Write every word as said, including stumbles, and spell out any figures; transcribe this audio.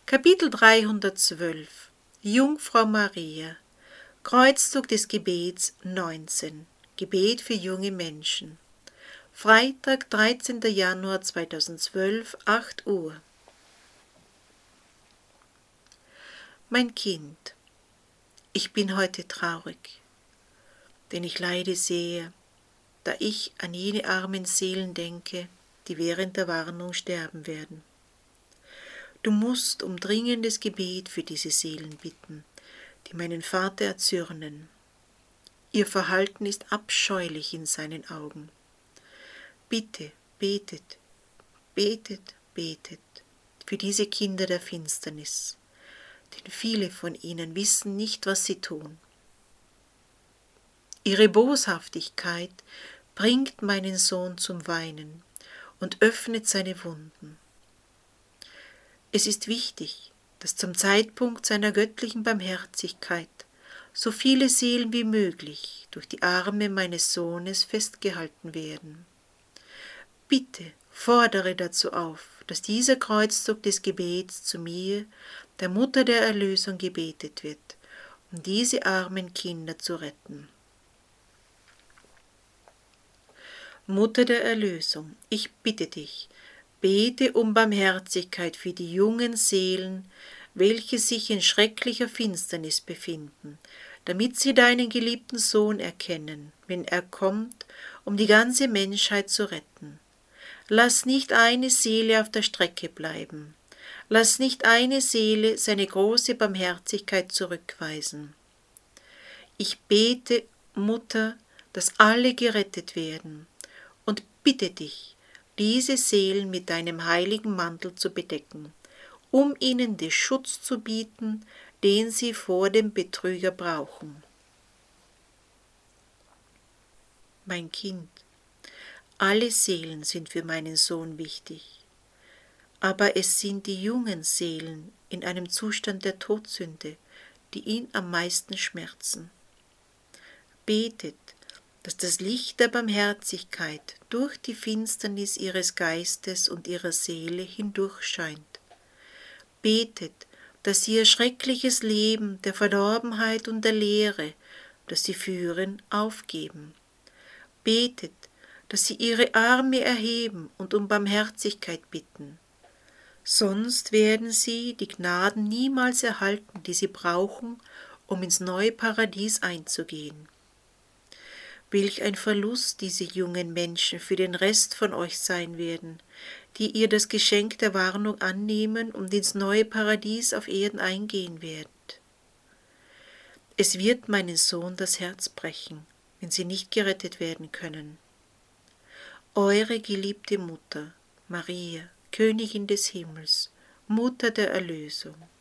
Kapitel dreihundertzwölf Jungfrau Maria Kreuzzug des Gebets neunzehn Gebet für junge Menschen Freitag, dreizehnter Januar zweitausendzwölf, acht Uhr. Mein Kind, ich bin heute traurig, denn ich leide sehr, da ich an jene armen Seelen denke, die während der Warnung sterben werden. Du musst um dringendes Gebet für diese Seelen bitten, die meinen Vater erzürnen. Ihr Verhalten ist abscheulich in seinen Augen. Bitte, betet, betet, betet für diese Kinder der Finsternis, denn viele von ihnen wissen nicht, was sie tun. Ihre Boshaftigkeit bringt meinen Sohn zum Weinen und öffnet seine Wunden. Es ist wichtig, dass zum Zeitpunkt seiner göttlichen Barmherzigkeit so viele Seelen wie möglich durch die Arme meines Sohnes festgehalten werden. Bitte fordere dazu auf, dass dieser Kreuzzug des Gebets zu mir, der Mutter der Erlösung, gebetet wird, um diese armen Kinder zu retten. Mutter der Erlösung, ich bitte dich, bete um Barmherzigkeit für die jungen Seelen, welche sich in schrecklicher Finsternis befinden, damit sie deinen geliebten Sohn erkennen, wenn er kommt, um die ganze Menschheit zu retten. Lass nicht eine Seele auf der Strecke bleiben. Lass nicht eine Seele seine große Barmherzigkeit zurückweisen. Ich bete, Mutter, dass alle gerettet werden, und bitte dich, diese Seelen mit deinem heiligen Mantel zu bedecken, um ihnen den Schutz zu bieten, den sie vor dem Betrüger brauchen. Mein Kind, alle Seelen sind für meinen Sohn wichtig, aber es sind die jungen Seelen in einem Zustand der Todsünde, die ihn am meisten schmerzen. Betet, dass das Licht der Barmherzigkeit durch die Finsternis ihres Geistes und ihrer Seele hindurchscheint. Betet, dass sie ihr schreckliches Leben der Verdorbenheit und der Leere, das sie führen, aufgeben. Betet, dass sie ihre Arme erheben und um Barmherzigkeit bitten. Sonst werden sie die Gnaden niemals erhalten, die sie brauchen, um ins neue Paradies einzugehen. Welch ein Verlust diese jungen Menschen für den Rest von euch sein werden, die ihr das Geschenk der Warnung annehmen und ins neue Paradies auf Erden eingehen werdet. Es wird meinen Sohn das Herz brechen, wenn sie nicht gerettet werden können. Eure geliebte Mutter, Maria, Königin des Himmels, Mutter der Erlösung.